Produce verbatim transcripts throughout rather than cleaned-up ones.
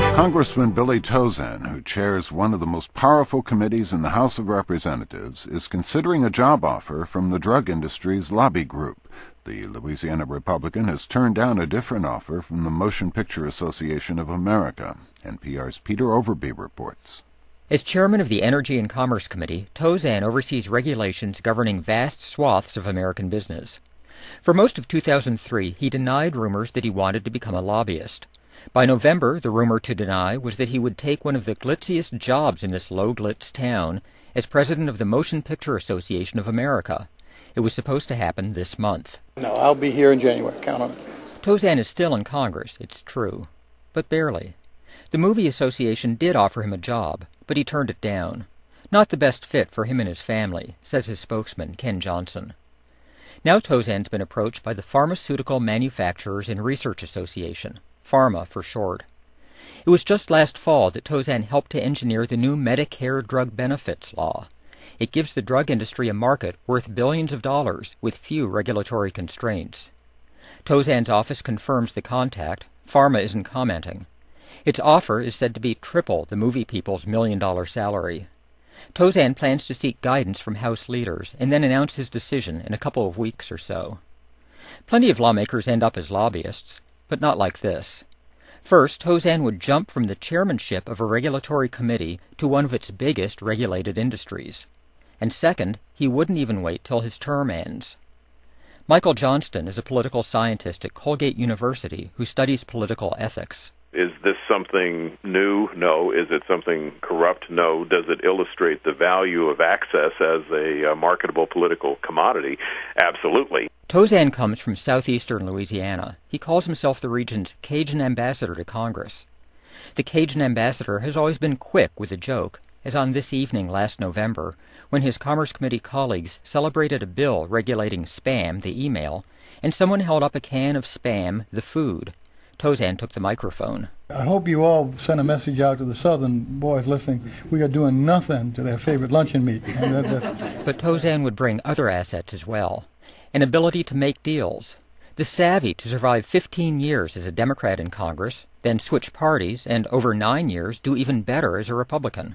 Congressman Billy Tauzin, who chairs one of the most powerful committees in the House of Representatives, is considering a job offer from the drug industry's lobby group. The Louisiana Republican has turned down a different offer from the Motion Picture Association of America. N P R's Peter Overby reports. As chairman of the Energy and Commerce Committee, Tauzin oversees regulations governing vast swaths of American business. For most of two thousand three, he denied rumors that he wanted to become a lobbyist. By November, the rumor to deny was that he would take one of the glitziest jobs in this low-glitz town as president of the Motion Picture Association of America. It was supposed to happen this month. No, I'll be here in January. Count on it. Tauzin is still in Congress, it's true, but barely. The Movie Association did offer him a job, but he turned it down. Not the best fit for him and his family, says his spokesman, Ken Johnson. Now Tauzin's been approached by the Pharmaceutical Manufacturers and Research Association, PhRMA for short. It was just last fall that Tauzin helped to engineer the new Medicare drug benefits law. It gives the drug industry a market worth billions of dollars with few regulatory constraints. Tauzin's office confirms the contact. PhRMA isn't commenting. Its offer is said to be triple the movie people's million-dollar salary. Tauzin plans to seek guidance from House leaders and then announce his decision in a couple of weeks or so. Plenty of lawmakers end up as lobbyists, but not like this. First, Tauzin would jump from the chairmanship of a regulatory committee to one of its biggest regulated industries. And second, he wouldn't even wait till his term ends. Michael Johnston is a political scientist at Colgate University who studies political ethics. Is this something new? No. Is it something corrupt? No. Does it illustrate the value of access as a uh, marketable political commodity? Absolutely. Tauzin comes from southeastern Louisiana. He calls himself the region's Cajun ambassador to Congress. The Cajun ambassador has always been quick with a joke, as on this evening last November, when his Commerce Committee colleagues celebrated a bill regulating Spam, the email, and someone held up a can of Spam, the food. Tauzin took the microphone. I hope you all send a message out to the southern boys listening. We are doing nothing to their favorite luncheon meat. And that's, that's... But Tauzin would bring other assets as well. An ability to make deals. The savvy to survive fifteen years as a Democrat in Congress, then switch parties, and over nine years do even better as a Republican.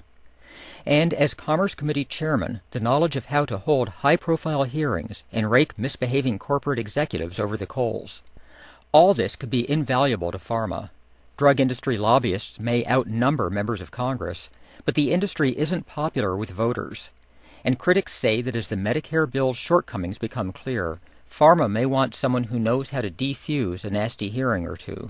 And as Commerce Committee chairman, the knowledge of how to hold high-profile hearings and rake misbehaving corporate executives over the coals. All this could be invaluable to PhRMA. Drug industry lobbyists may outnumber members of Congress, but the industry isn't popular with voters. And critics say that as the Medicare bill's shortcomings become clear, PhRMA may want someone who knows how to defuse a nasty hearing or two.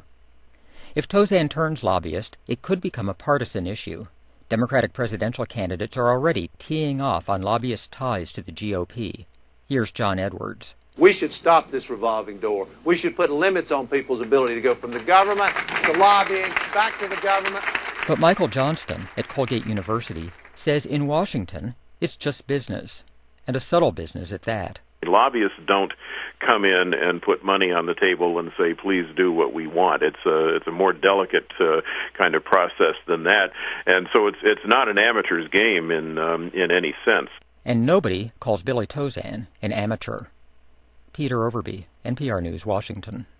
If Tauzin turns lobbyist, it could become a partisan issue. Democratic presidential candidates are already teeing off on lobbyist ties to the G O P. Here's John Edwards. We should stop this revolving door. We should put limits on people's ability to go from the government to lobbying, back to the government. But Michael Johnston at Colgate University says in Washington, it's just business, and a subtle business at that. Lobbyists don't come in and put money on the table and say, please do what we want. It's a, it's a more delicate uh, kind of process than that. And so it's it's not an amateur's game in um, in any sense. And nobody calls Billy Tauzin an amateur. Peter Overby, N P R News, Washington.